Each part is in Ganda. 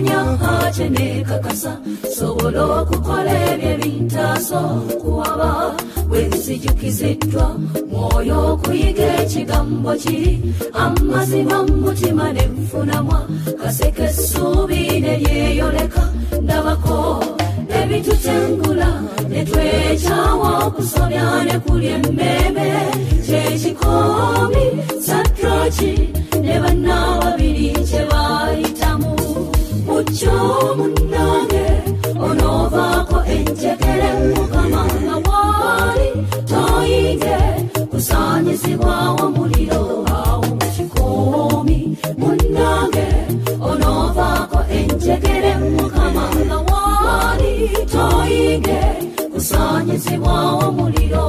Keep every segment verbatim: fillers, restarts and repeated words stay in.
manya ate nekakasa sobola okukola ebyo ebintaaso okuwaba bwenzijukiziddwa mwoyo okuyiga ekigambo kiri amazima mu mutima ne nfunamwa kaseke essuubi ne lyeyoleka ndabako ebitutengula ne twekyawa okusobya ne kulya emmeme kyekikoomi satroki ne banna babiri kye bayitamu mucyo munnange onoovaako enjegere mukama nga waali toyinge kusaanyizibwawo muliro awo mu kikoomi munnange onoovaako enjegere mukama nga waali toyinge kusaanyizibwawo muliro.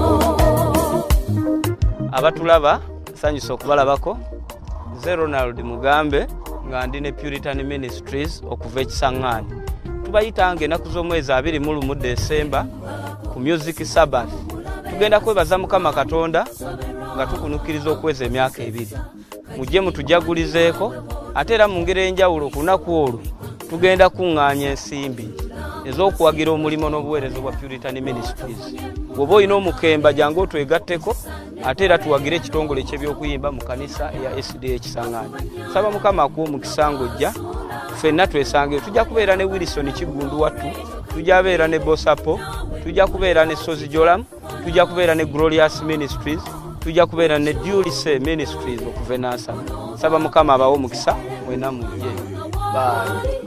Abatulaba nsanyusa okubalabako nze Ronald Mugambe nga ndi ne Puritan Ministries okuva ekisaŋŋaanyi. Tubayitanga ennaku z'omwezi abiri mu lumu Desemba ku Music Sabbath. Tugenda kwebaza Mukama Katonda nga tukunukkiriza okweza emyaka ebiri. Mujje mutujagulizeeko ate era mu ngeri enjawulo ku lunaku olwo tugenda kuŋŋaanya ensimbi ez'okuwagira omulimo n'obuweereza bwa Puritan Ministries. Bw'oba olina omukemba jangu otwegatteko ate era tuwagire ekitongole ky'ebyokuyimba mu kanisa eya S D A Kisaŋŋaanyi. Saba Mukama akuwa omukisa ng'ojja ffenna twesangeyo. Tujja kubeera ne Wilson Kigundu wattu, tujja beera ne Bosapo, tujja kubeera ne Sozi Jolam, tujja kubeera ne Glorious Ministries, tujja kubeera ne Dulce Ministries okuva e Nansana. Saba Mukama abawe omukisa mwenna mujje. Bye.